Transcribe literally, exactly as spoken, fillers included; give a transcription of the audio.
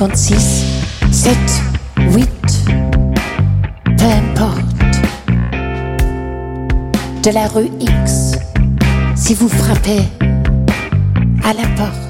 cinquante-six, sept, huit, peu importe. De la rue X, si vous frappez à la porte.